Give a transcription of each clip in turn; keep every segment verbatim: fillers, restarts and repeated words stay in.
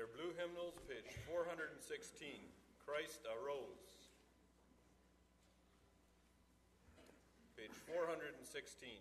Your blue hymnals, page four hundred sixteen, Christ Arose. Page four hundred sixteen.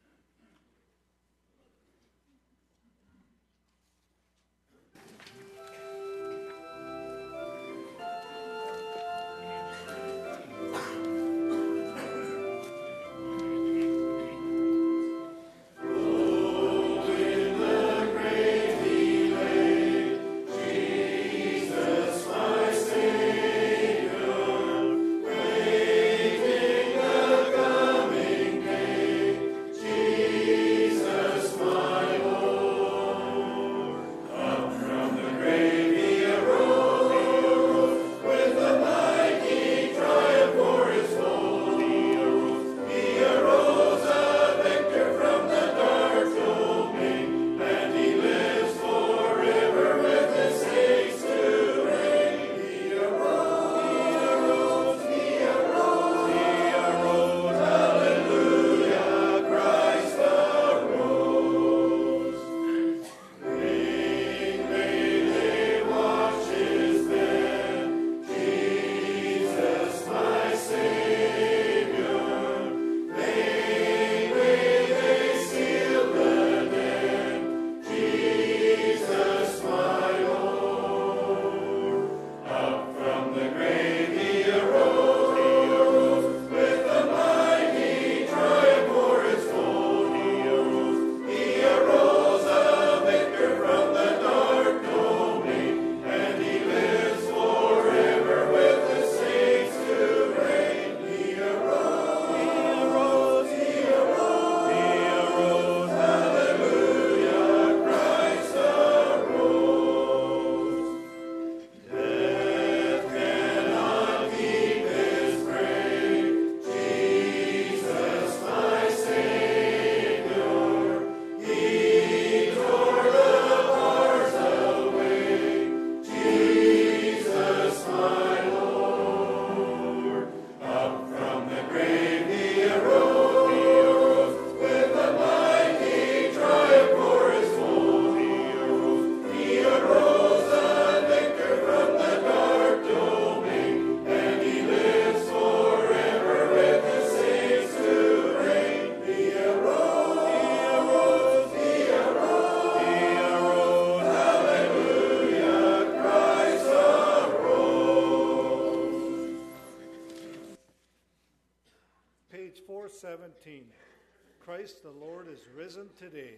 seventeen. Christ the Lord is risen today.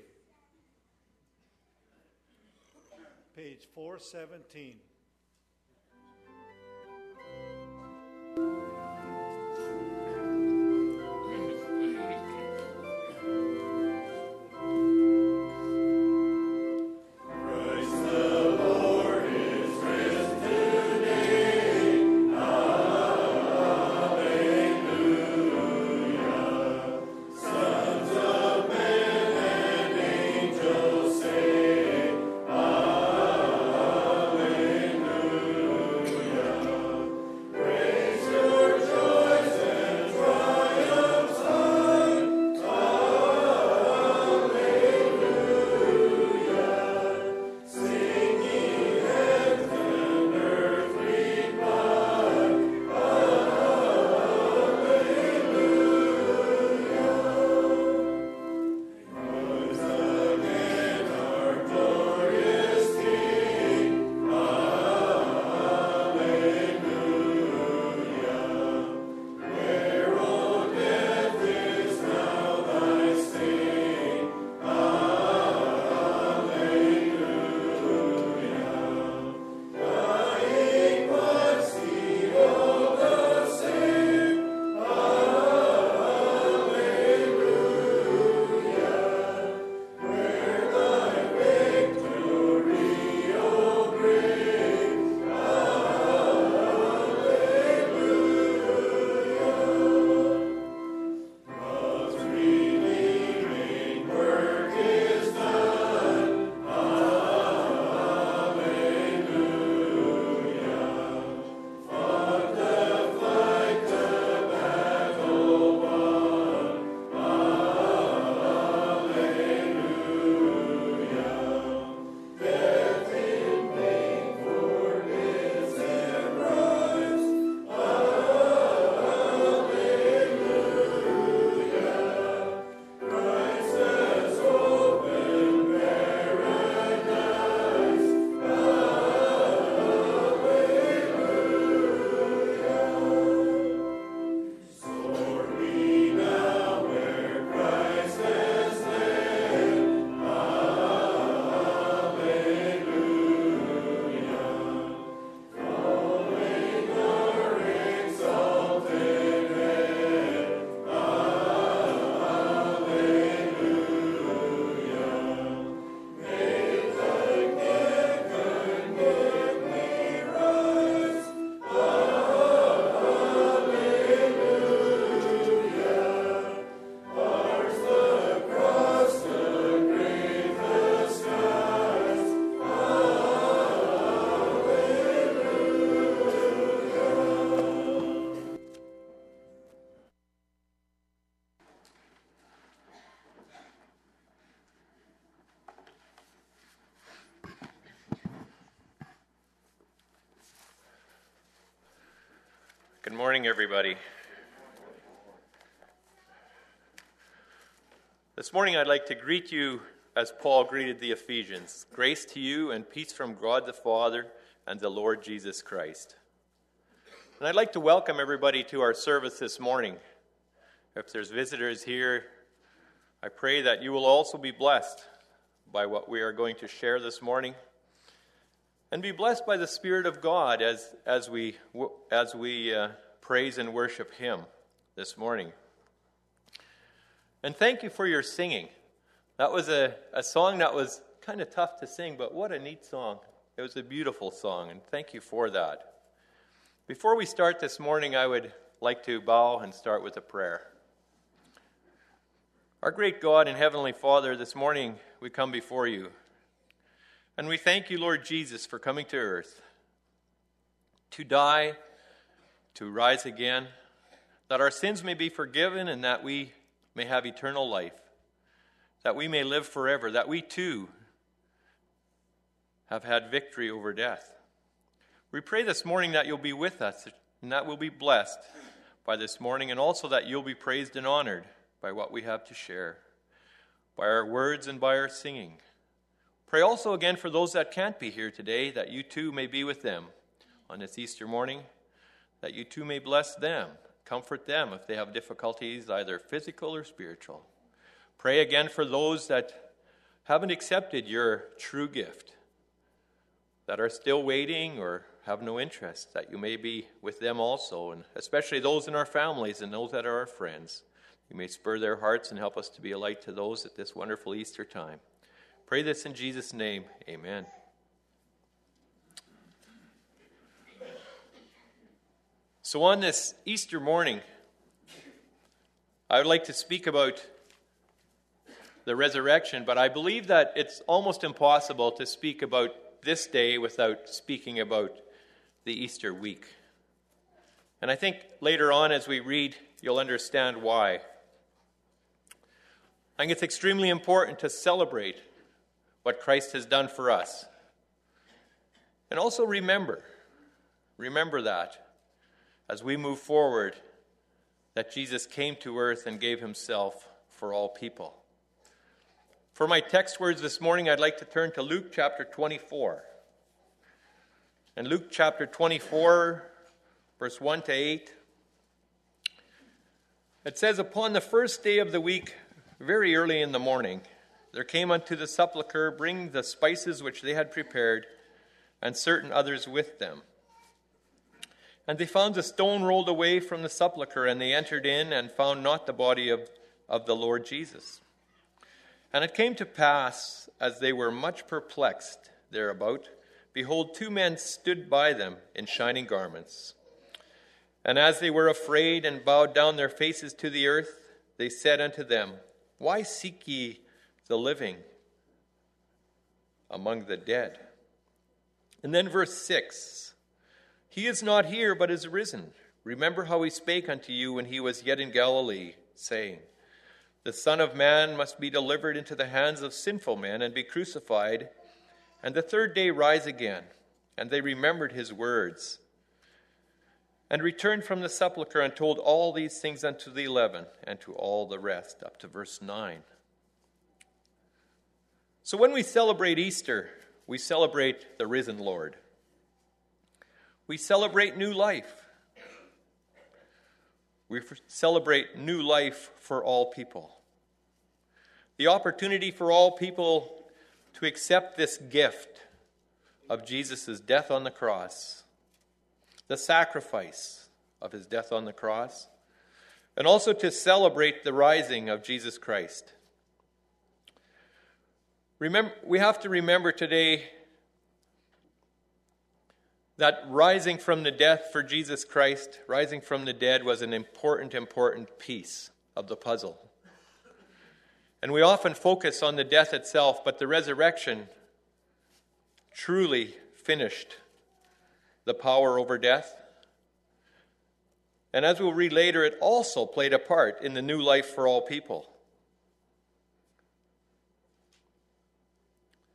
Page four seventeen. Say, Alleluia. Good morning, everybody. This morning I'd like to greet you as Paul greeted the Ephesians. Grace to you and peace from God the Father and the Lord Jesus Christ. And I'd like to welcome everybody to our service this morning. If there's visitors here, I pray that you will also be blessed by what we are going to share this morning, and be blessed by the Spirit of God as as we as we uh, praise and worship Him this morning. And thank you for your singing. That was a, a song that was kind of tough to sing, but what a neat song. It was a beautiful song, and thank you for that. Before we start this morning, I would like to bow and start with a prayer. Our great God and Heavenly Father, this morning we come before you. And we thank you, Lord Jesus, for coming to earth, to die, to rise again, that our sins may be forgiven and that we may have eternal life, that we may live forever, that we too have had victory over death. We pray this morning that you'll be with us and that we'll be blessed by this morning, and also that you'll be praised and honored by what we have to share, by our words and by our singing. Pray also again for those that can't be here today, that you too may be with them on this Easter morning, that you too may bless them, comfort them if they have difficulties, either physical or spiritual. Pray again for those that haven't accepted your true gift, that are still waiting or have no interest, that you may be with them also, and especially those in our families and those that are our friends. You may spur their hearts and help us to be a light to those at this wonderful Easter time. Pray this in Jesus' name. Amen. So on this Easter morning, I would like to speak about the resurrection, but I believe that it's almost impossible to speak about this day without speaking about the Easter week. And I think later on as we read, you'll understand why. I think it's extremely important to celebrate what Christ has done for us. And also remember, remember that as we move forward, that Jesus came to earth and gave himself for all people. For my text words this morning, I'd like to turn to Luke chapter twenty-four. And Luke chapter twenty-four, verse one to eight, it says, "Upon the first day of the week, very early in the morning, there came unto the sepulchre, bringing the spices which they had prepared, and certain others with them. And they found the stone rolled away from the sepulchre, and they entered in, and found not the body of, of the Lord Jesus. And it came to pass, as they were much perplexed thereabout, behold, two men stood by them in shining garments. And as they were afraid, and bowed down their faces to the earth, they said unto them, Why seek ye the living among the dead?" And then verse six, "He is not here, but is risen. Remember how he spake unto you when he was yet in Galilee, saying, The Son of Man must be delivered into the hands of sinful men, and be crucified, and the third day rise again. And they remembered his words, and returned from the sepulchre, and told all these things unto the eleven, and to all the rest," up to verse nine. So when we celebrate Easter, we celebrate the risen Lord. We celebrate new life. We celebrate new life for all people. The opportunity for all people to accept this gift of Jesus' death on the cross, the sacrifice of his death on the cross, and also to celebrate the rising of Jesus Christ. Remember, we have to remember today that rising from the death for Jesus Christ, rising from the dead, was an important, important piece of the puzzle. And we often focus on the death itself, but the resurrection truly finished the power over death. And as we'll read later, it also played a part in the new life for all people.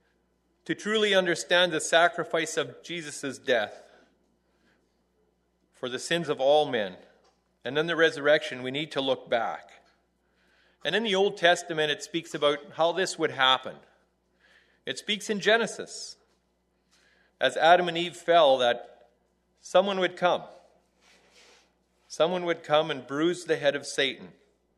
To truly understand the sacrifice of Jesus' death for the sins of all men. And then the resurrection, we need to look back. And in the Old Testament, it speaks about how this would happen. It speaks in Genesis, as Adam and Eve fell, that someone would come. Someone would come and bruise the head of Satan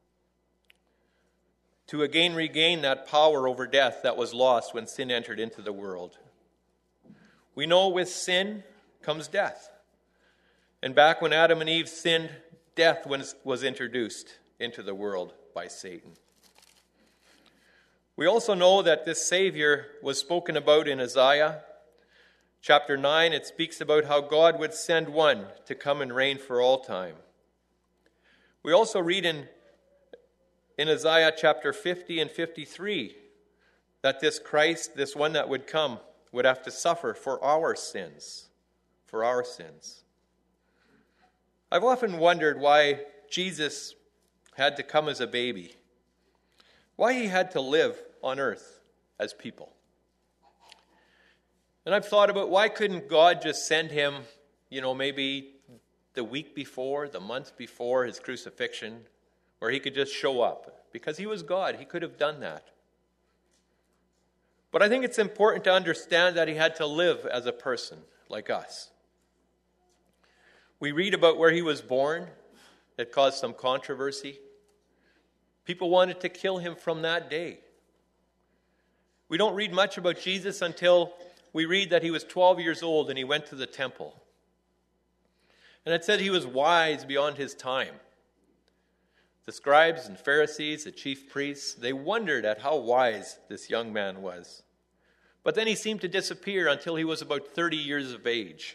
to again regain that power over death that was lost when sin entered into the world. We know with sin comes death. And back when Adam and Eve sinned, death was, was introduced into the world by Satan. We also know that this Savior was spoken about in Isaiah chapter nine. It speaks about how God would send one to come and reign for all time. We also read in, in Isaiah chapter fifty and fifty-three that this Christ, this one that would come, would have to suffer for our sins, for our sins. I've often wondered why Jesus had to come as a baby, why he had to live on earth as people. And I've thought about why couldn't God just send him, you know, maybe the week before, the month before his crucifixion, where he could just show up. Because he was God, he could have done that. But I think it's important to understand that he had to live as a person like us. We read about where he was born. It caused some controversy. People wanted to kill him from that day. We don't read much about Jesus until we read that he was twelve years old and he went to the temple. And it said he was wise beyond his time. The scribes and Pharisees, the chief priests, they wondered at how wise this young man was. But then he seemed to disappear until he was about thirty years of age.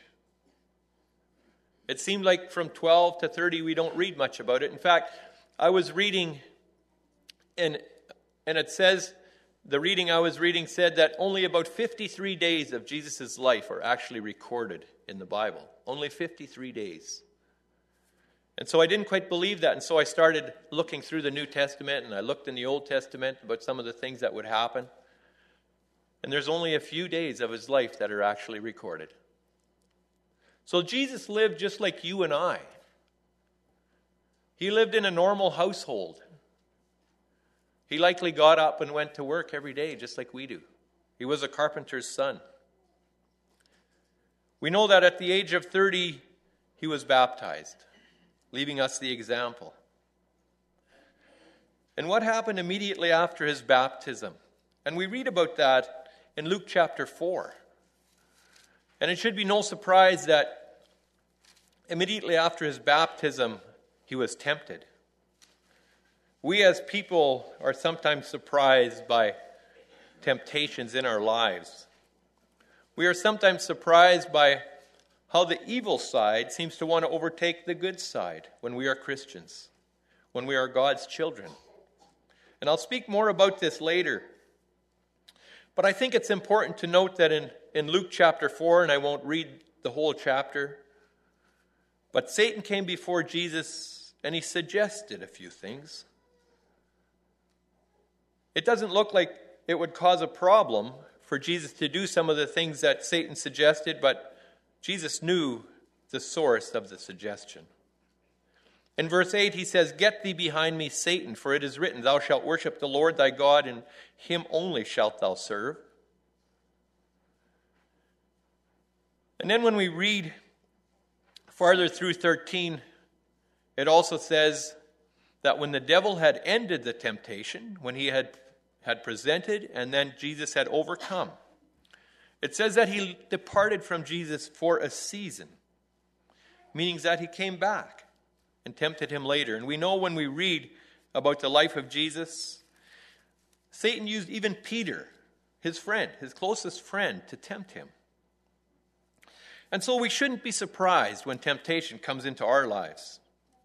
It seemed like from twelve to thirty we don't read much about it. In fact, I was reading, and, and it says, the reading I was reading said that only about fifty-three days of Jesus' life are actually recorded in the Bible. Only fifty-three days. And so I didn't quite believe that, and so I started looking through the New Testament, and I looked in the Old Testament about some of the things that would happen. And there's only a few days of his life that are actually recorded. So Jesus lived just like you and I. He lived in a normal household. He likely got up and went to work every day just like we do. He was a carpenter's son. We know that at the age of thirty, he was baptized, leaving us the example. And what happened immediately after his baptism? And we read about that in Luke chapter four. And it should be no surprise that immediately after his baptism, he was tempted. We as people are sometimes surprised by temptations in our lives. We are sometimes surprised by how the evil side seems to want to overtake the good side when we are Christians, when we are God's children. And I'll speak more about this later. But I think it's important to note that in, in Luke chapter four, and I won't read the whole chapter, but Satan came before Jesus and he suggested a few things. It doesn't look like it would cause a problem for Jesus to do some of the things that Satan suggested, but Jesus knew the source of the suggestion. In verse eight, he says, "Get thee behind me, Satan, for it is written, Thou shalt worship the Lord thy God, and him only shalt thou serve." And then when we read farther through thirteen, it also says that when the devil had ended the temptation, when he had, had presented and then Jesus had overcome, it says that he departed from Jesus for a season, meaning that he came back and tempted him later. And we know when we read about the life of Jesus, Satan used even Peter, his friend, his closest friend, to tempt him. And so we shouldn't be surprised when temptation comes into our lives.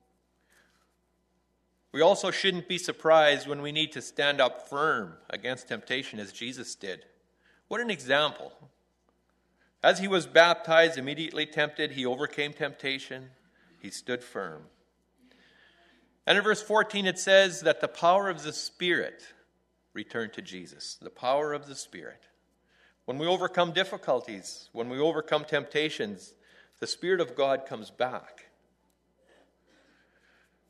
We also shouldn't be surprised when we need to stand up firm against temptation as Jesus did. What an example. As he was baptized, immediately tempted, he overcame temptation. He stood firm. And in verse fourteen it says that the power of the Spirit returned to Jesus. The power of the Spirit. When we overcome difficulties, when we overcome temptations, the Spirit of God comes back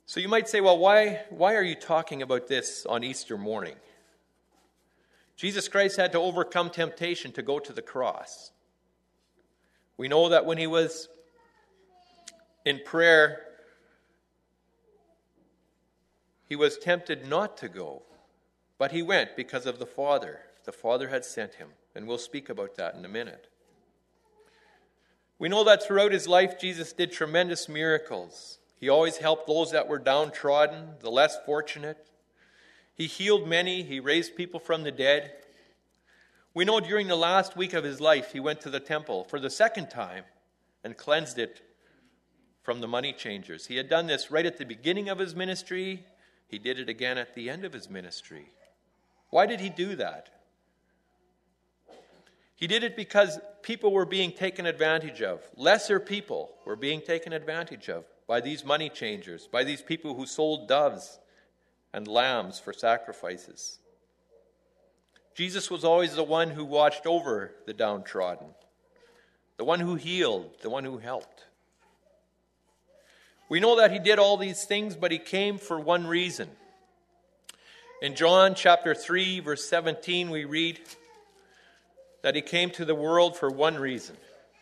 So you might say, well, why, why are you talking about this on Easter morning? Jesus Christ had to overcome temptation to go to the cross. We know that when he was in prayer, he was tempted not to go, but he went because of the Father. The Father had sent him, and we'll speak about that in a minute. We know that throughout his life, Jesus did tremendous miracles. He always helped those that were downtrodden, the less fortunate. He healed many. He raised people from the dead. We know during the last week of his life, he went to the temple for the second time and cleansed it from the money changers. He had done this right at the beginning of his ministry. He did it again at the end of his ministry. Why did he do that? He did it because people were being taken advantage of. Lesser people were being taken advantage of by these money changers, by these people who sold doves and lambs for sacrifices. Jesus was always the one who watched over the downtrodden, the one who healed, the one who helped. We know that he did all these things, but he came for one reason. In John chapter three, verse seventeen, we read that he came to the world for one reason.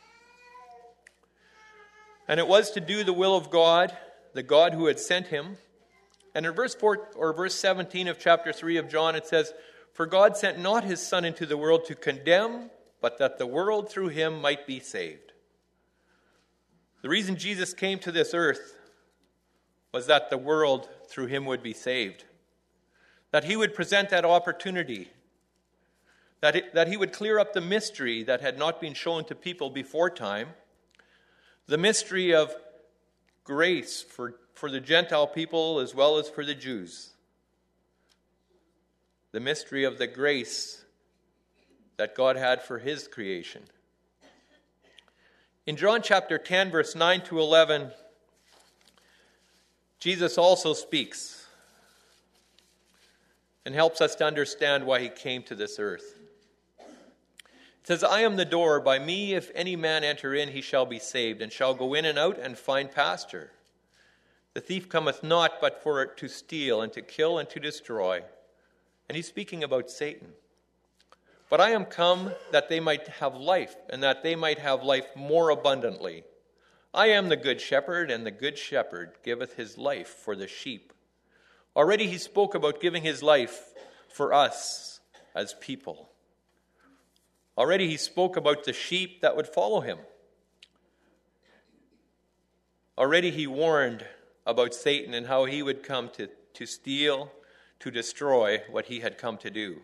And it was to do the will of God, the God who had sent him. And in verse four, or verse seventeen of chapter three of John, it says, "For God sent not his Son into the world to condemn, but that the world through him might be saved." The reason Jesus came to this earth was that the world through him would be saved. That he would present that opportunity. That, it, that he would clear up the mystery that had not been shown to people before time. The mystery of grace for, for the Gentile people as well as for the Jews. The mystery of the grace that God had for his creation. In John chapter ten, verse nine to eleven, Jesus also speaks and helps us to understand why he came to this earth. It says, "I am the door. By me, if any man enter in, he shall be saved, and shall go in and out and find pasture. The thief cometh not, but for to steal, and to kill, and to destroy." And he's speaking about Satan. "But I am come that they might have life, and that they might have life more abundantly. I am the good shepherd, and the good shepherd giveth his life for the sheep." Already he spoke about giving his life for us as people. Already he spoke about the sheep that would follow him. Already he warned about Satan and how he would come to, to steal, to destroy what he had come to do.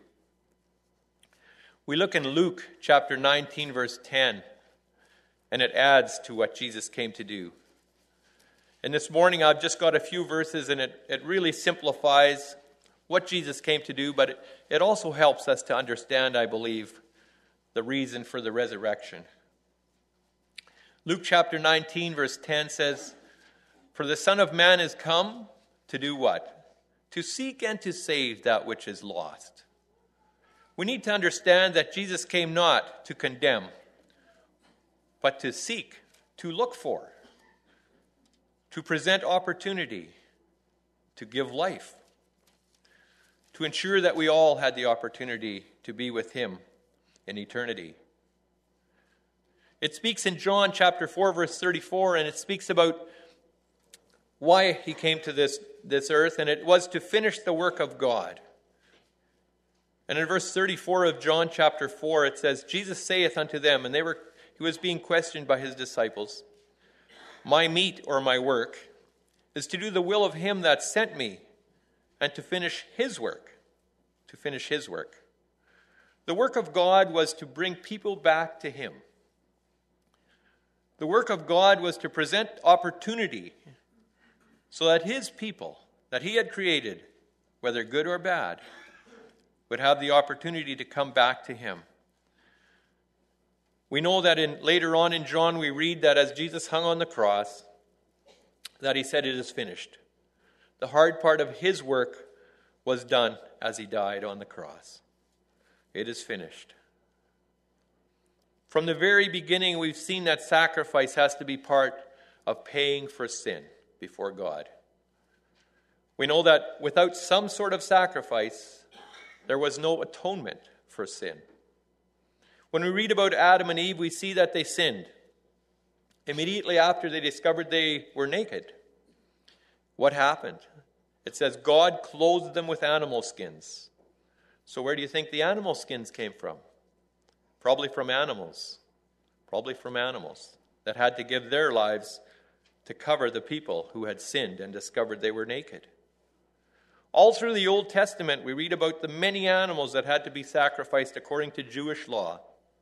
We look in Luke chapter nineteen, verse ten, and it adds to what Jesus came to do. And this morning I've just got a few verses, and it, it really simplifies what Jesus came to do, but it, it also helps us to understand, I believe, the reason for the resurrection. Luke chapter nineteen, verse ten says, "For the Son of Man is come to do what? To seek and to save that which is lost." We need to understand that Jesus came not to condemn, but to seek, to look for, to present opportunity, to give life, to ensure that we all had the opportunity to be with him in eternity. It speaks in John chapter four, verse thirty-four, and it speaks about why he came to this, this earth, and it was to finish the work of God. And in verse thirty-four of John chapter four, it says, "Jesus saith unto them," and they were he was being questioned by his disciples, "My meat or my work is to do the will of him that sent me, and to finish his work." To finish his work. The work of God was to bring people back to him. The work of God was to present opportunity so that his people that he had created, whether good or bad, would have the opportunity to come back to him. We know that in later on in John we read that as Jesus hung on the cross, that he said, "It is finished." The hard part of his work was done as he died on the cross. It is finished. From the very beginning, we've seen that sacrifice has to be part of paying for sin before God. We know that without some sort of sacrifice, there was no atonement for sin. When we read about Adam and Eve, we see that they sinned. Immediately after they discovered they were naked, what happened? It says God clothed them with animal skins. So where do you think the animal skins came from? Probably from animals. Probably from animals that had to give their lives to cover the people who had sinned and discovered they were naked. All through the Old Testament, we read about the many animals that had to be sacrificed according to Jewish law.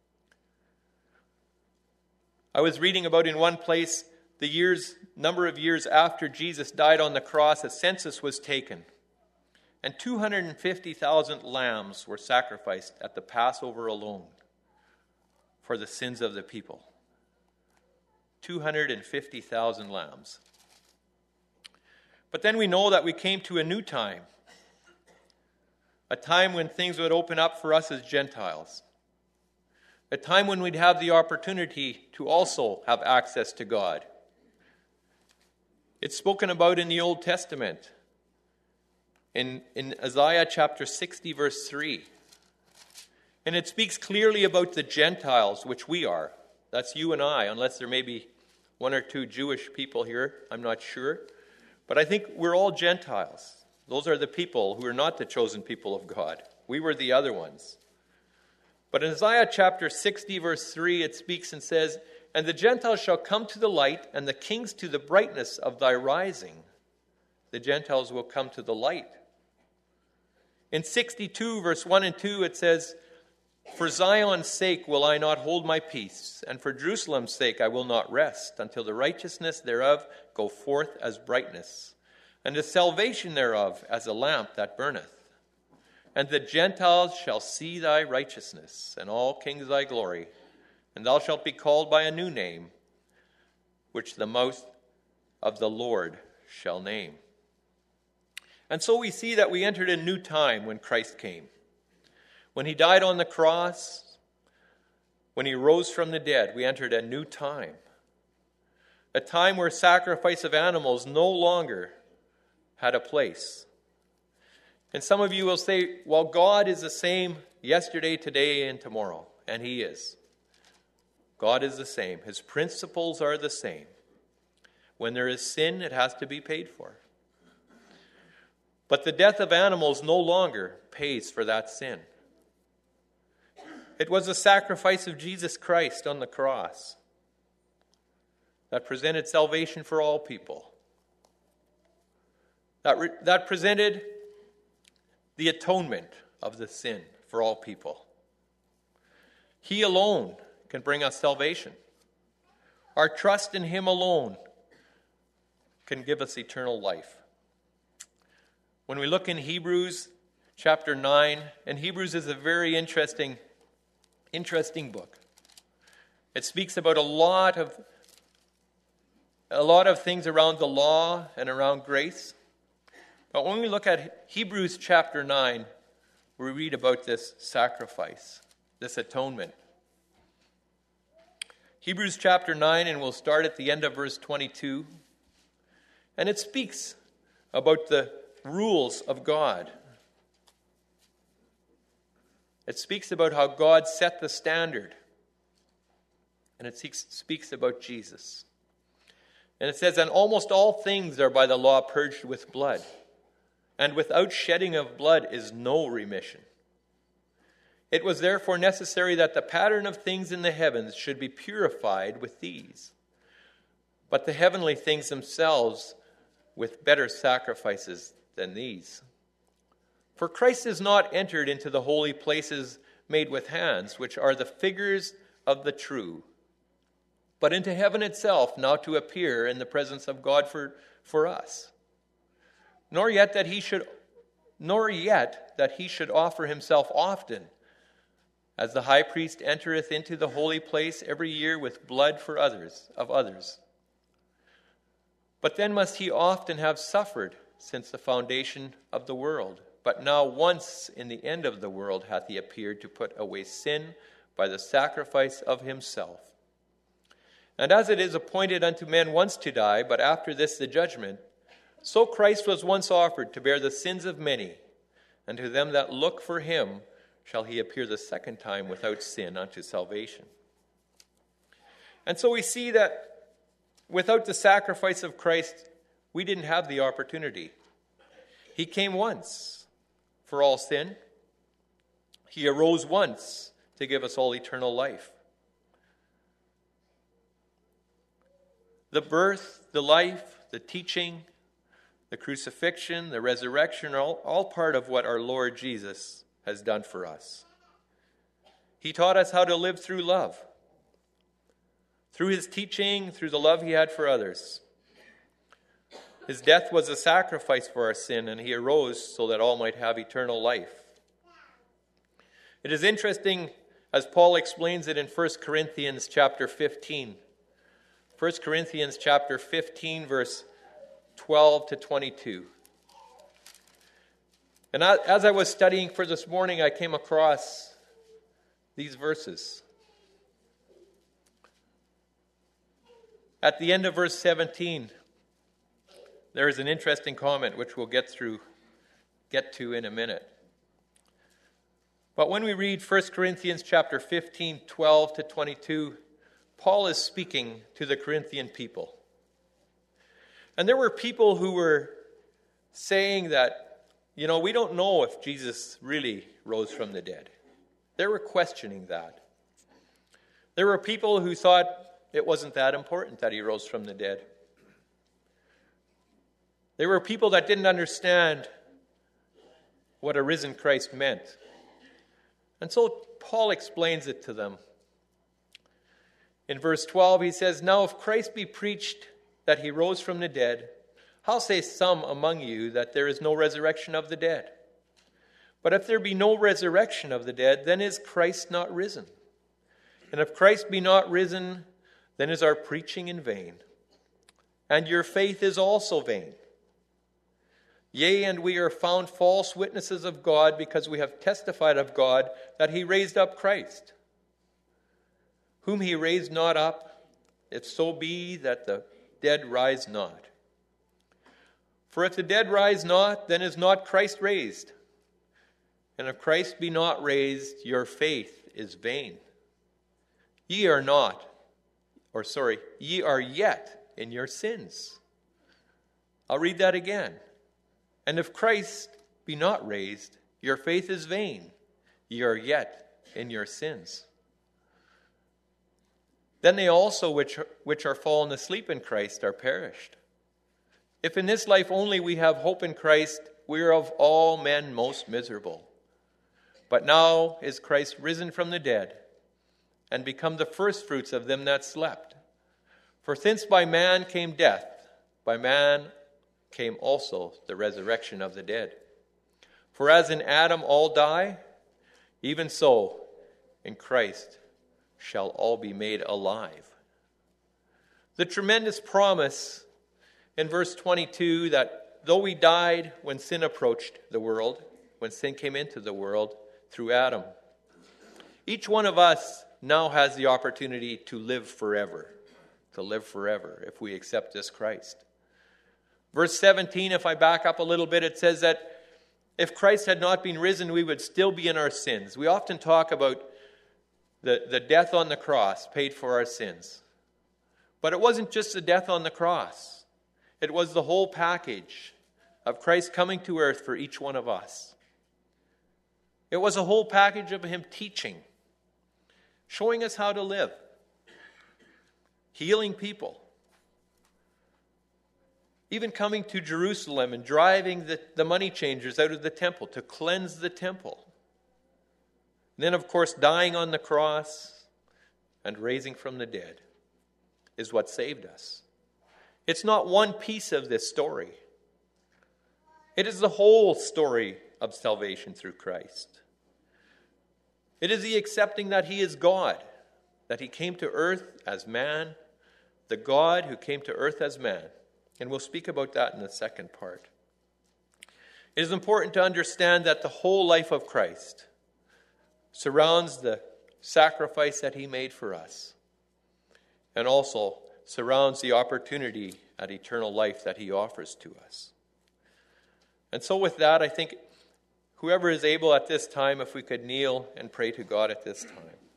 I was reading about in one place the years, number of years after Jesus died on the cross, a census was taken. And two hundred fifty thousand lambs were sacrificed at the Passover alone for the sins of the people. two hundred fifty thousand lambs. But then we know that we came to a new time. A time when things would open up for us as Gentiles. A time when we'd have the opportunity to also have access to God. It's spoken about in the Old Testament. In, in Isaiah chapter sixty, verse three. And it speaks clearly about the Gentiles, which we are. That's you and I, unless there may be one or two Jewish people here. I'm not sure. But I think we're all Gentiles. Those are the people who are not the chosen people of God. We were the other ones. But in Isaiah chapter sixty, verse three, it speaks and says, "And the Gentiles shall come to the light, and the kings to the brightness of thy rising." The Gentiles will come to the light. In sixty-two, verse one and two, it says, "For Zion's sake will I not hold my peace, and for Jerusalem's sake I will not rest, until the righteousness thereof go forth as brightness, and the salvation thereof as a lamp that burneth. And the Gentiles shall see thy righteousness, and all kings thy glory, and thou shalt be called by a new name, which the mouth of the Lord shall name." And so we see that we entered a new time when Christ came. When he died on the cross, when he rose from the dead, we entered a new time. A time where sacrifice of animals no longer had a place. And some of you will say, well, God is the same yesterday, today, and tomorrow. And he is. God is the same. His principles are the same. When there is sin, it has to be paid for. But the death of animals no longer pays for that sin. It was the sacrifice of Jesus Christ on the cross that presented salvation for all people. That, re- that presented the atonement of the sin for all people. He alone can bring us salvation. Our trust in him alone can give us eternal life. When we look in Hebrews chapter nine, and Hebrews is a very interesting, interesting book. It speaks about a lot of a lot of things around the law and around grace. But when we look at Hebrews chapter nine, we read about this sacrifice, this atonement. Hebrews chapter nine, and we'll start at the end of verse twenty-two. And it speaks about the rules of God. It speaks about how God set the standard. And it speaks about Jesus. And it says, "And almost all things are by the law purged with blood. And without shedding of blood is no remission. It was therefore necessary that the pattern of things in the heavens should be purified with these. But the heavenly things themselves with better sacrifices than these. For Christ is not entered into the holy places made with hands, which are the figures of the true, but into heaven itself, now to appear in the presence of God for, for us. Nor yet that he should, nor yet that he should offer himself often, as the high priest entereth into the holy place every year with blood for others of others. But then must he often have suffered since the foundation of the world. But now once in the end of the world hath he appeared to put away sin by the sacrifice of himself. And as it is appointed unto men once to die, but after this the judgment, So Christ was once offered to bear the sins of many, and to them that look for him shall he appear the second time without sin unto salvation. And so we see that without the sacrifice of Christ, we didn't have the opportunity. He came once for all sin. He arose once to give us all eternal life. The birth, the life, the teaching, the crucifixion, the resurrection are all, all part of what our Lord Jesus has done for us. He taught us how to live through love. Through his teaching, through the love he had for others. His death was a sacrifice for our sin, and he arose so that all might have eternal life. It is interesting, as Paul explains it in First Corinthians chapter fifteen. First Corinthians chapter fifteen, verse twelve to twenty-two. And as I was studying for this morning, I came across these verses. At the end of verse seventeen, there is an interesting comment which we'll get through, get to in a minute. But when we read First Corinthians chapter fifteen, twelve to twenty-two, Paul is speaking to the Corinthian people. And there were people who were saying that, you know, we don't know if Jesus really rose from the dead. They were questioning that. There were people who thought it wasn't that important that he rose from the dead. There were people that didn't understand what a risen Christ meant. And so Paul explains it to them. In verse twelve, he says, "Now if Christ be preached that he rose from the dead, how say some among you that there is no resurrection of the dead? But if there be no resurrection of the dead, then is Christ not risen? And if Christ be not risen, then is our preaching in vain, and your faith is also vain. Yea, and we are found false witnesses of God, because we have testified of God that he raised up Christ, whom he raised not up, if so be that the dead rise not. For if the dead rise not, then is not Christ raised. And if Christ be not raised, your faith is vain. Ye are not, or sorry, ye are yet in your sins." I'll read that again. "And if Christ be not raised, your faith is vain. Ye are yet in your sins. Then they also which are, which are fallen asleep in Christ are perished. If in this life only we have hope in Christ, we are of all men most miserable. But now is Christ risen from the dead, and become the firstfruits of them that slept. For since by man came death, by man came also the resurrection of the dead. For as in Adam all die, even so in Christ shall all be made alive." The tremendous promise in verse twenty-two that though we died when sin approached the world, when sin came into the world through Adam, each one of us now has the opportunity to live forever, to live forever if we accept this Christ. Verse seventeen, if I back up a little bit, it says that if Christ had not been risen, we would still be in our sins. We often talk about the, the death on the cross paid for our sins. But it wasn't just the death on the cross. It was the whole package of Christ coming to earth for each one of us. It was a whole package of him teaching, showing us how to live, healing people, even coming to Jerusalem and driving the, the money changers out of the temple to cleanse the temple. And then, of course, dying on the cross and raising from the dead is what saved us. It's not one piece of this story. It is the whole story of salvation through Christ. It is the accepting that he is God, that he came to earth as man, the God who came to earth as man. And we'll speak about that in the second part. It is important to understand that the whole life of Christ surrounds the sacrifice that he made for us, and also surrounds the opportunity at eternal life that he offers to us. And so with that, I think whoever is able at this time, if we could kneel and pray to God at this time.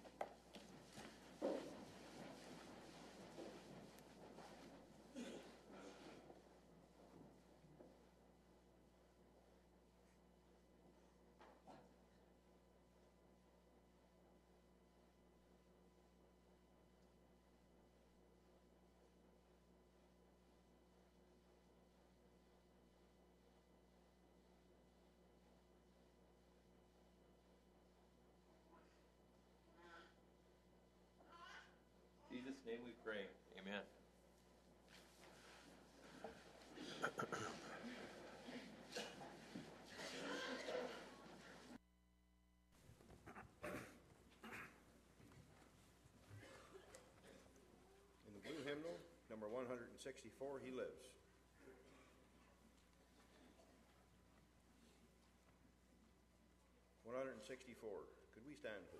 In Jesus' name we pray. Amen. In the blue hymnal, number one hundred sixty-four, He Lives. one hundred sixty-four. Could we stand, please?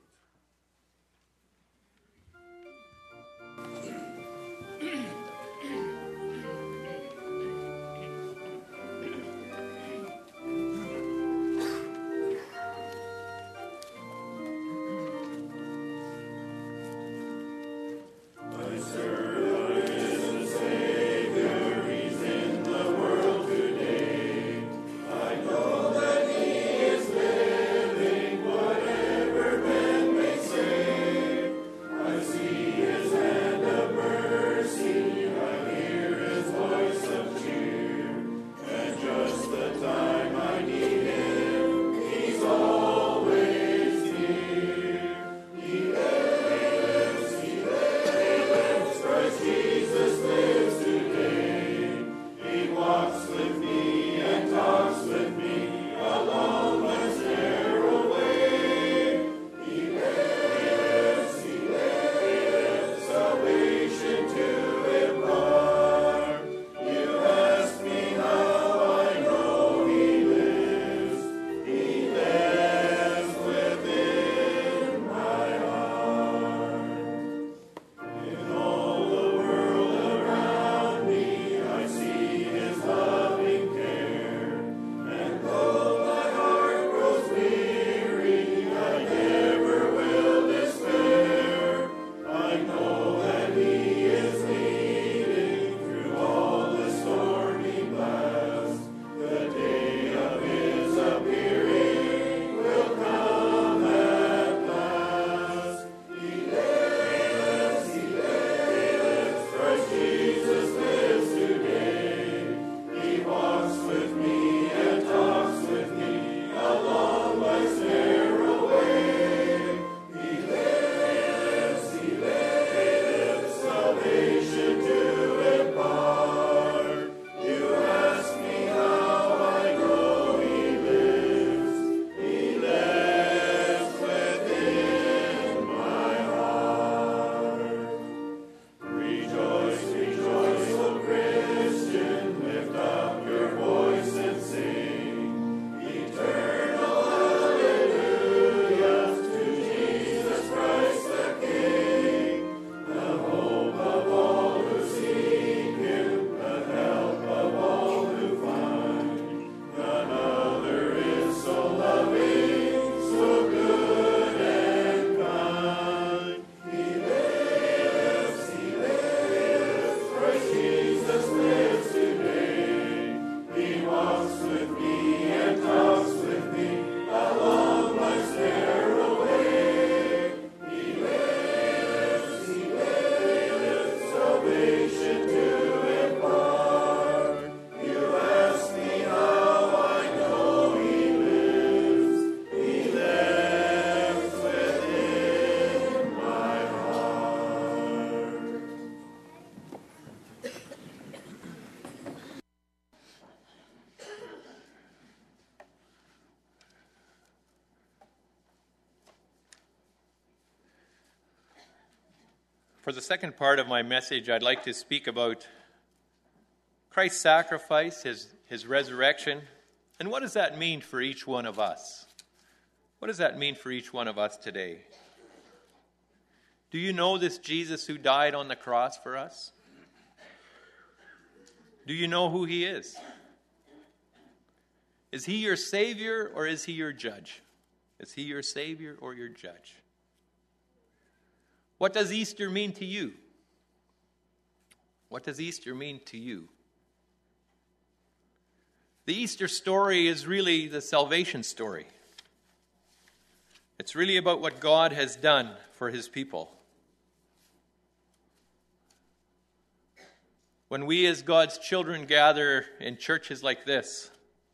For the second part of my message, I'd like to speak about Christ's sacrifice, his, his resurrection, and what does that mean for each one of us? What does that mean for each one of us today? Do you know this Jesus who died on the cross for us? Do you know who he is? Is he your Savior or is he your judge? Is he your Savior or your judge? What does Easter mean to you? What does Easter mean to you? The Easter story is really the salvation story. It's really about what God has done for his people. When we as God's children gather in churches like this,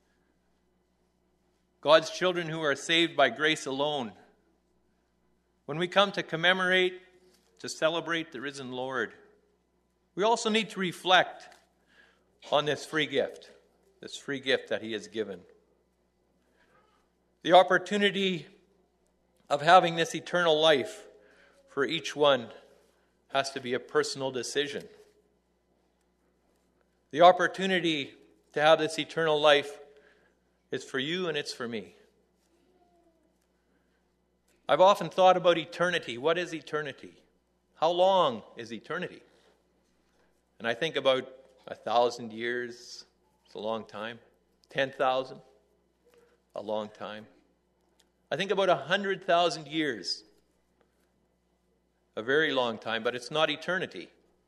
God's children who are saved by grace alone, when we come to commemorate, to celebrate the risen Lord, we also need to reflect on this free gift, this free gift that he has given. The opportunity of having this eternal life for each one has to be a personal decision. The opportunity to have this eternal life is for you and it's for me. I've often thought about eternity. What is eternity? How long is eternity? And I think about a thousand years, it's a long time. Ten thousand, a long time. I think about a hundred thousand years, a very long time, but it's not eternity.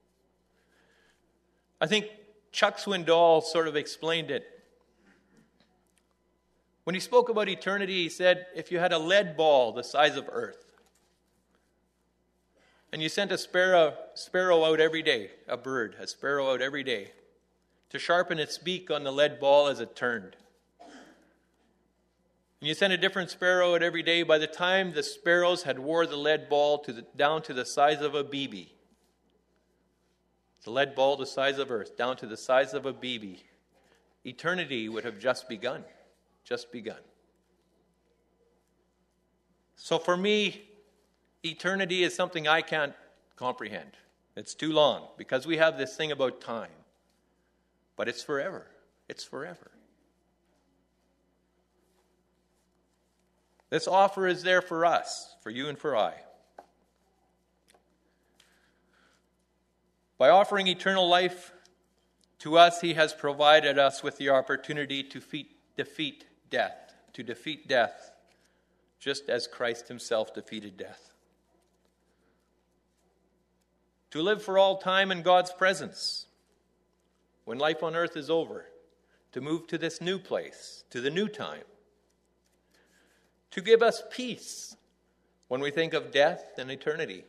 I think Chuck Swindoll sort of explained it. When he spoke about eternity, he said, if you had a lead ball the size of Earth, and you sent a sparrow, sparrow out every day, a bird, a sparrow out every day, to sharpen its beak on the lead ball as it turned. And you sent a different sparrow out every day. By the time the sparrows had wore the lead ball to the, down to the size of a B B, the lead ball the size of Earth, down to the size of a B B, eternity would have just begun, just begun. So for me, eternity is something I can't comprehend. It's too long because we have this thing about time. But it's forever. It's forever. This offer is there for us, for you and for I. By offering eternal life to us, he has provided us with the opportunity to defeat, defeat death, to defeat death, just as Christ himself defeated death. To live for all time in God's presence, when life on earth is over, to move to this new place, to the new time. To give us peace when we think of death and eternity.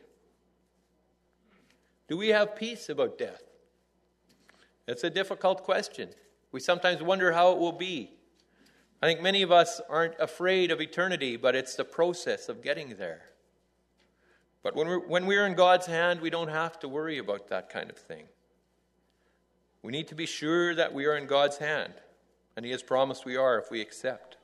Do we have peace about death? It's a difficult question. We sometimes wonder how it will be. I think many of us aren't afraid of eternity, but it's the process of getting there. But when we're, when we're in God's hand, we don't have to worry about that kind of thing. We need to be sure that we are in God's hand, and he has promised we are if we accept.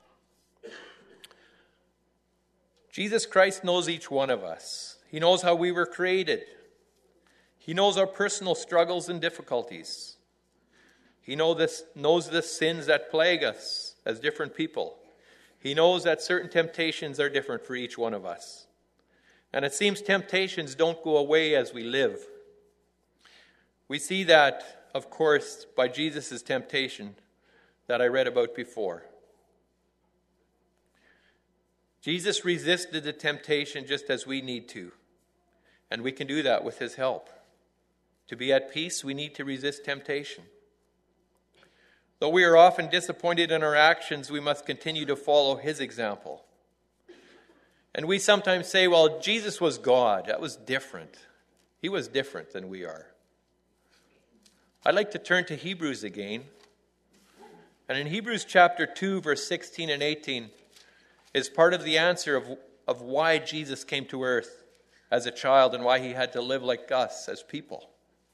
Jesus Christ knows each one of us. He knows how we were created. He knows our personal struggles and difficulties. He know this, knows the sins that plague us as different people. He knows that certain temptations are different for each one of us. And it seems temptations don't go away as we live. We see that, of course, by Jesus' temptation that I read about before. Jesus resisted the temptation just as we need to. And we can do that with his help. To be at peace, we need to resist temptation. Though we are often disappointed in our actions, we must continue to follow his example. And we sometimes say, well, Jesus was God. That was different. He was different than we are. I'd like to turn to Hebrews again. And in Hebrews chapter two, verse sixteen and eighteen, is part of the answer of, of why Jesus came to earth as a child and why he had to live like us as people.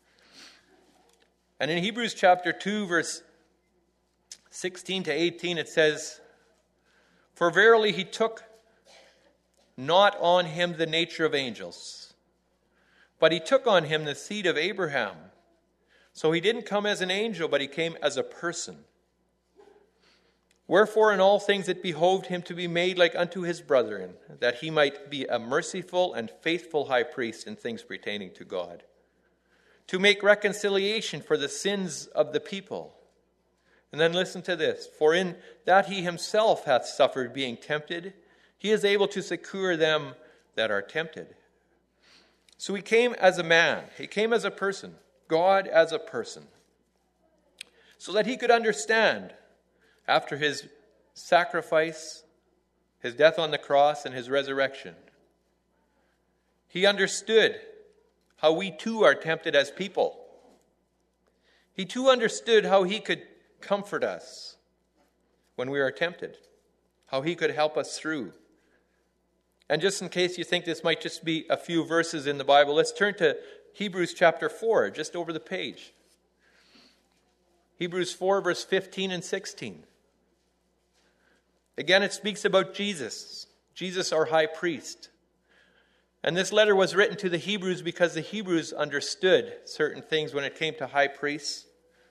And in Hebrews chapter two, verse sixteen to eighteen, it says, "For verily he took not on him the nature of angels, but he took on him the seed of Abraham. So he didn't come as an angel, but he came as a person. Wherefore in all things it behoved him to be made like unto his brethren, that he might be a merciful and faithful high priest in things pertaining to God, to make reconciliation for the sins of the people. And then listen to this. For in that he himself hath suffered being tempted, he is able to succor them that are tempted. So he came as a man. He came as a person. God as a person. So that he could understand, after his sacrifice, his death on the cross, and his resurrection, he understood how we too are tempted as people. He too understood how he could comfort us when we are tempted, how he could help us through. And just in case you think this might just be a few verses in the Bible, let's turn to Hebrews chapter four, just over the page. Hebrews four, verse fifteen and sixteen. Again, it speaks about Jesus, Jesus our high priest. And this letter was written to the Hebrews because the Hebrews understood certain things when it came to high priests.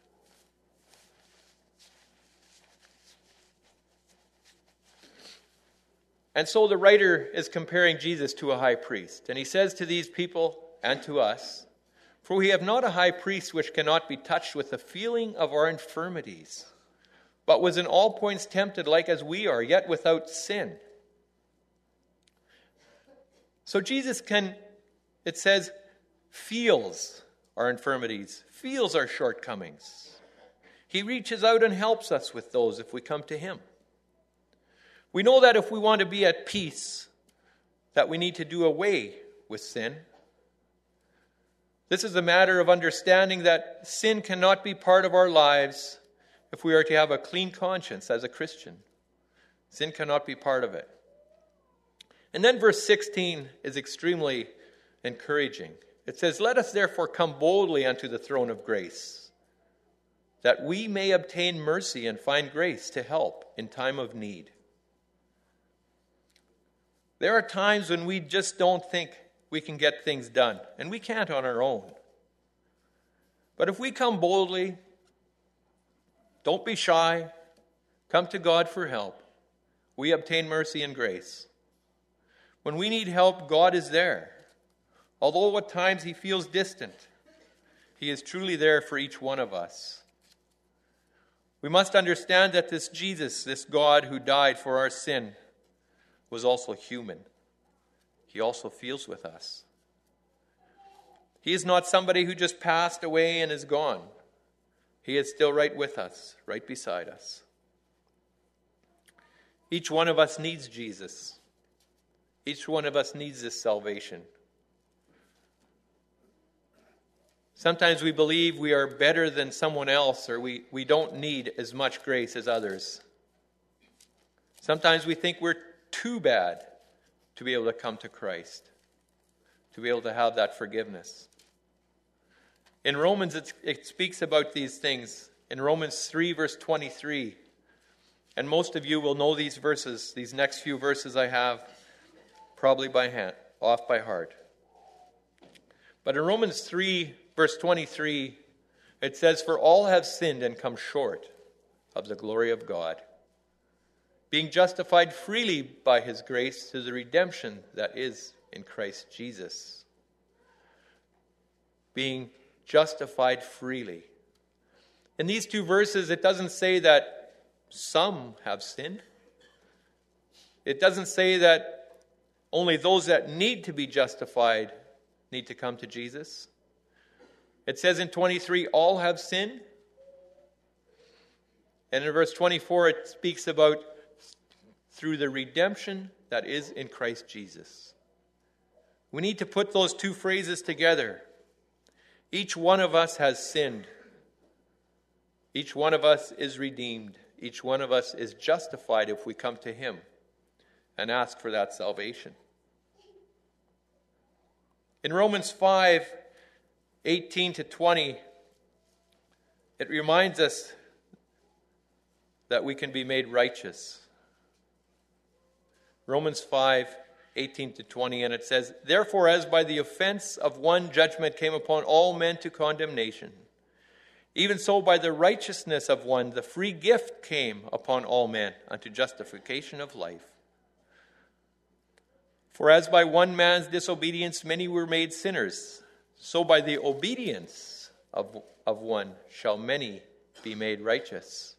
And so the writer is comparing Jesus to a high priest. And he says to these people and to us, for we have not a high priest which cannot be touched with the feeling of our infirmities, but was in all points tempted like as we are, yet without sin. So Jesus can, it says, feels our infirmities, feels our shortcomings. He reaches out and helps us with those if we come to him. We know that if we want to be at peace, that we need to do away with sin. This is a matter of understanding that sin cannot be part of our lives if we are to have a clean conscience as a Christian. Sin cannot be part of it. And then verse sixteen is extremely encouraging. It says, let us therefore come boldly unto the throne of grace, that we may obtain mercy and find grace to help in time of need. There are times when we just don't think we can get things done, and we can't on our own. But if we come boldly, don't be shy, come to God for help, we obtain mercy and grace. When we need help, God is there. Although at times he feels distant, he is truly there for each one of us. We must understand that this Jesus, this God who died for our sin, was also human. He also feels with us. He is not somebody who just passed away and is gone. He is still right with us, right beside us. Each one of us needs Jesus. Each one of us needs this salvation. Sometimes we believe we are better than someone else, or we, we don't need as much grace as others. Sometimes we think we're too bad to be able to come to Christ, to be able to have that forgiveness. In Romans, it, it speaks about these things. In Romans three, verse twenty-three, and most of you will know these verses, these next few verses I have, probably by hand, off by heart. But in Romans three, verse twenty-three, it says, for all have sinned and come short of the glory of God, being justified freely by his grace through the redemption that is in Christ Jesus. Being justified freely. In these two verses, it doesn't say that some have sinned. It doesn't say that only those that need to be justified need to come to Jesus. It says in twenty-three, all have sinned. And in verse twenty-four, it speaks about through the redemption that is in Christ Jesus. We need to put those two phrases together. Each one of us has sinned. Each one of us is redeemed. Each one of us is justified if we come to him and ask for that salvation. In Romans five, eighteen to twenty, it reminds us that we can be made righteous. Romans five, eighteen to twenty, and it says, therefore, as by the offense of one judgment came upon all men to condemnation, even so by the righteousness of one the free gift came upon all men unto justification of life. For as by one man's disobedience many were made sinners, so by the obedience of, of one shall many be made righteous.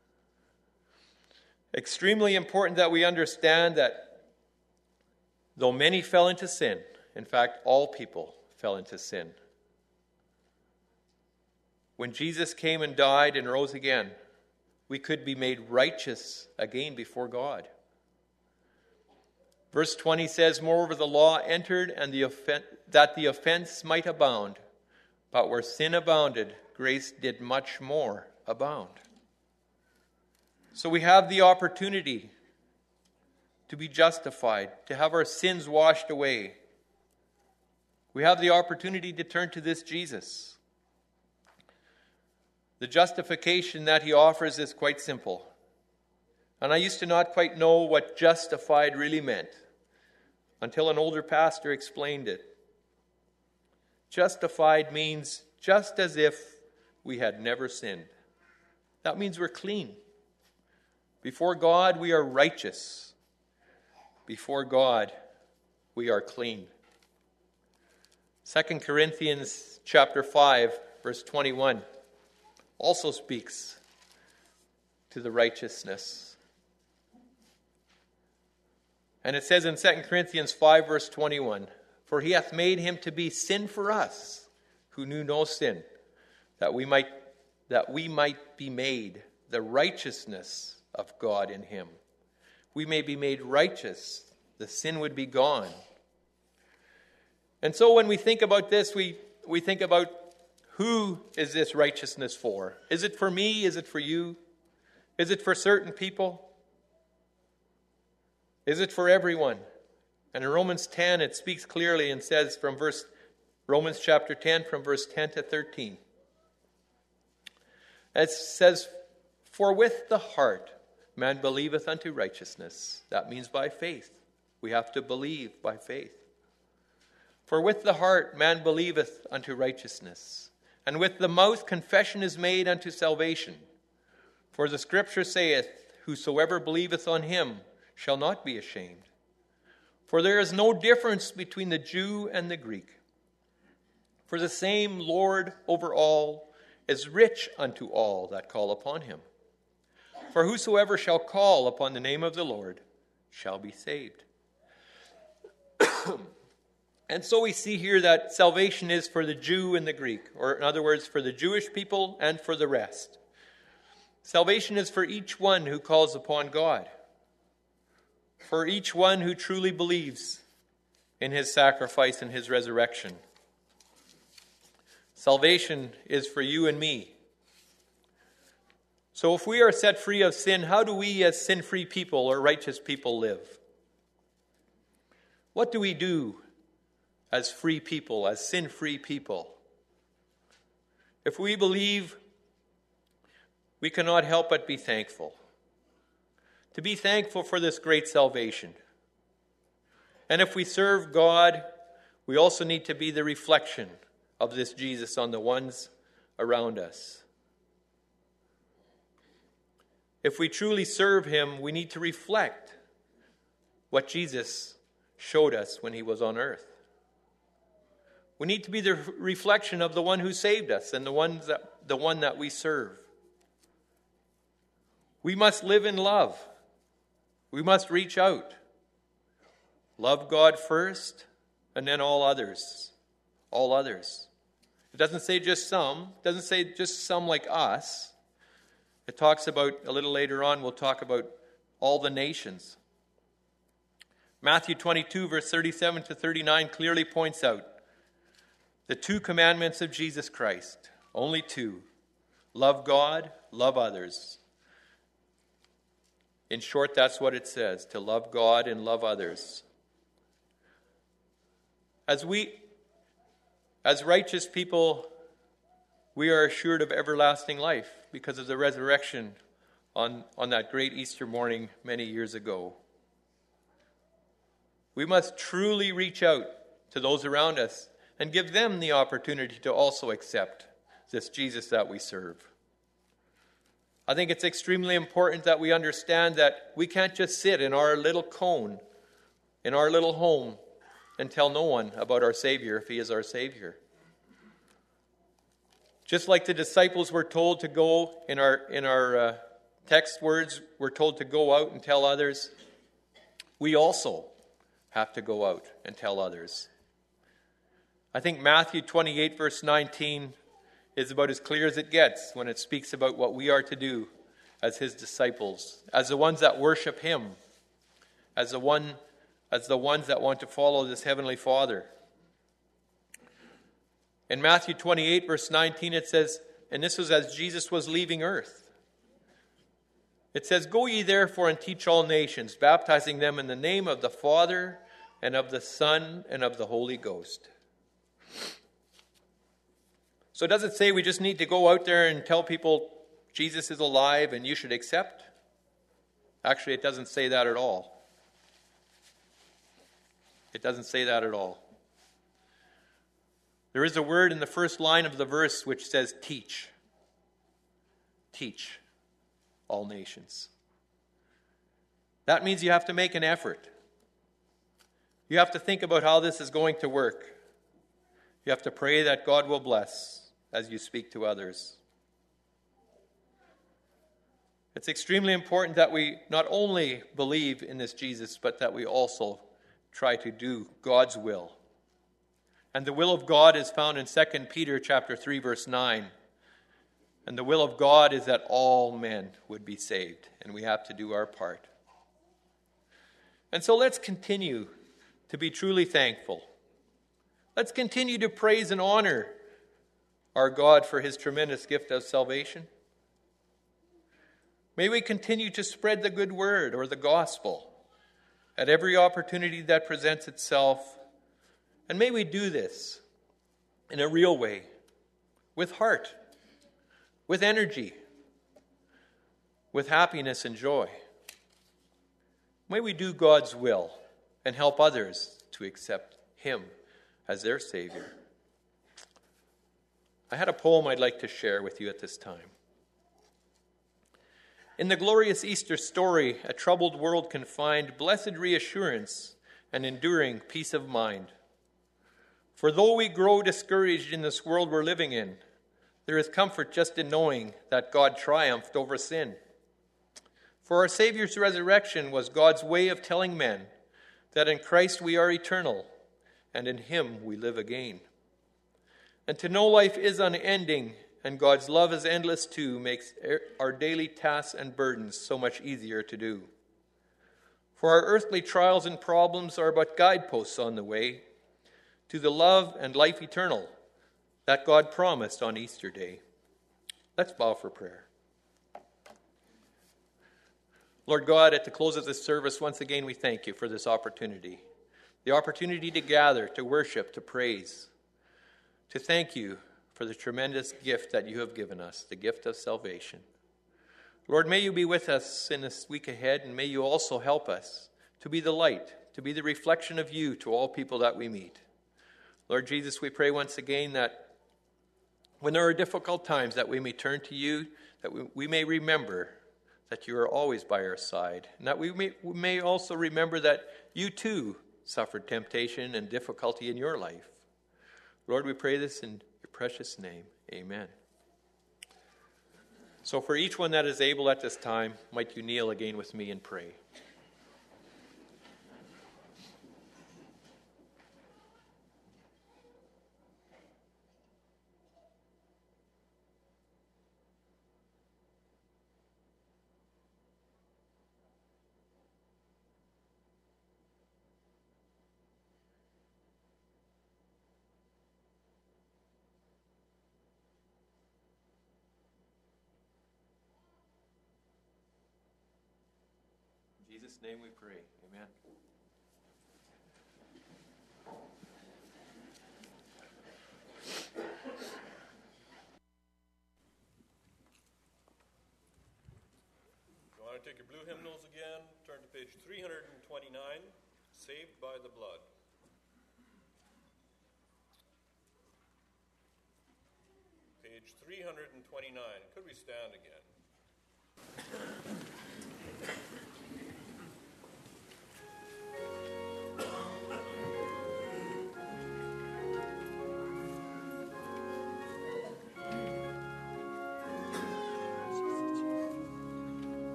Extremely important that we understand that though many fell into sin, in fact, all people fell into sin. When Jesus came and died and rose again, we could be made righteous again before God. Verse twenty says, moreover, the law entered and the offen- that the offense might abound. But where sin abounded, grace did much more abound. So we have the opportunity to be justified, to have our sins washed away. We have the opportunity to turn to this Jesus. The justification that he offers is quite simple. And I used to not quite know what justified really meant until an older pastor explained it. Justified means just as if we had never sinned. That means we're clean. Before God, we are righteous. Before God, we are clean. Second Corinthians chapter five, verse twenty-one also speaks to the righteousness. And it says in Second Corinthians five, verse twenty-one, for he hath made him to be sin for us, who knew no sin, that we might that we might be made the righteousness of God in him. We may be made righteous. The sin would be gone. And so when we think about this, we, we think about who is this righteousness for? Is it for me? Is it for you? Is it for certain people? Is it for everyone? And in Romans ten, it speaks clearly and says from verse Romans chapter ten, from verse ten to thirteen. It says, for with the heart man believeth unto righteousness. That means by faith. We have to believe by faith. For with the heart man believeth unto righteousness, and with the mouth confession is made unto salvation. For the scripture saith, whosoever believeth on him shall not be ashamed. For there is no difference between the Jew and the Greek. For the same Lord over all is rich unto all that call upon him. For whosoever shall call upon the name of the Lord shall be saved. And so we see here that salvation is for the Jew and the Greek, or in other words, for the Jewish people and for the rest. Salvation is for each one who calls upon God, for each one who truly believes in his sacrifice and his resurrection. Salvation is for you and me. So if we are set free of sin, how do we as sin-free people or righteous people live? What do we do as free people, as sin-free people? If we believe, we cannot help but be thankful. To be thankful for this great salvation. And if we serve God, we also need to be the reflection of this Jesus on the ones around us. If we truly serve him, we need to reflect what Jesus showed us when he was on earth. We need to be the reflection of the one who saved us and the ones that, the one that we serve. We must live in love. We must reach out. Love God first, and then all others. All others. It doesn't say just some. It doesn't say just some like us. It talks about, a little later on, we'll talk about all the nations. Matthew twenty-two, verse thirty-seven to thirty-nine clearly points out the two commandments of Jesus Christ. Only two. Love God, love others. In short, that's what it says, to love God and love others. As we, as righteous people, we are assured of everlasting life because of the resurrection on, on that great Easter morning many years ago. We must truly reach out to those around us and give them the opportunity to also accept this Jesus that we serve. I think it's extremely important that we understand that we can't just sit in our little cone, in our little home, and tell no one about our Savior if he is our Savior. Just like the disciples were told to go in our in our uh, text words, we're told to go out and tell others. We also have to go out and tell others. I think Matthew twenty-eight, verse nineteen is about as clear as it gets when it speaks about what we are to do as his disciples, as the ones that worship him, as the one, as the ones that want to follow this heavenly Father. In Matthew twenty-eight, verse nineteen, it says, and this was as Jesus was leaving earth. It says, "Go ye therefore and teach all nations, baptizing them in the name of the Father and of the Son and of the Holy Ghost." So does it say we just need to go out there and tell people Jesus is alive and you should accept? Actually, it doesn't say that at all. It doesn't say that at all. There is a word in the first line of the verse which says teach. Teach all nations. That means you have to make an effort. You have to think about how this is going to work. You have to pray that God will bless as you speak to others. It's extremely important that we not only believe in this Jesus, but that we also try to do God's will. And the will of God is found in Second Peter chapter three, verse nine. And the will of God is that all men would be saved, and we have to do our part. And so let's continue to be truly thankful. Let's continue to praise and honor our God for his tremendous gift of salvation. May we continue to spread the good word or the gospel at every opportunity that presents itself. And may we do this in a real way, with heart, with energy, with happiness and joy. May we do God's will and help others to accept him as their Savior. I had a poem I'd like to share with you at this time. In the glorious Easter story, a troubled world can find blessed reassurance and enduring peace of mind. For though we grow discouraged in this world we're living in, there is comfort just in knowing that God triumphed over sin. For our Savior's resurrection was God's way of telling men that in Christ we are eternal, and in him we live again. And to know life is unending, and God's love is endless too, makes our daily tasks and burdens so much easier to do. For our earthly trials and problems are but guideposts on the way to the love and life eternal that God promised on Easter Day. Let's bow for prayer. Lord God, at the close of this service, once again we thank you for this opportunity. The opportunity to gather, to worship, to praise, to thank you for the tremendous gift that you have given us, the gift of salvation. Lord, may you be with us in this week ahead, and may you also help us to be the light, to be the reflection of you to all people that we meet. Lord Jesus, we pray once again that when there are difficult times that we may turn to you, that we, we may remember that you are always by our side, and that we may, we may also remember that you too suffered temptation and difficulty in your life. Lord, we pray this in your precious name. Amen. So for each one that is able at this time, might you kneel again with me and pray. In Jesus' name we pray. Amen. If you want to take your blue hymnals again, turn to page three twenty-nine, Saved by the Blood. Page three twenty-nine. Could we stand again?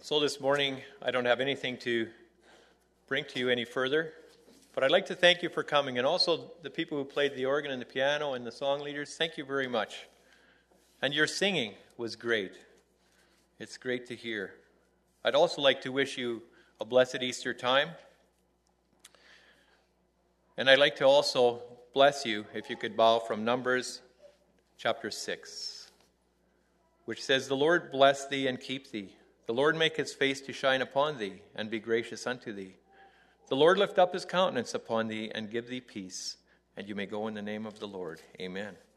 So this morning, I don't have anything to bring to you any further, but I'd like to thank you for coming, and also the people who played the organ and the piano and the song leaders. Thank you very much. And your singing was great. It's great to hear. I'd also like to wish you a blessed Easter time. And I'd like to also bless you, if you could bow, from Numbers chapter six, which says, "The Lord bless thee and keep thee. The Lord make his face to shine upon thee and be gracious unto thee. The Lord lift up his countenance upon thee and give thee peace. And you may go in the name of the Lord." Amen.